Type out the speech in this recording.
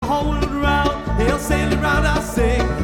whole world round, he'll sail around, I say.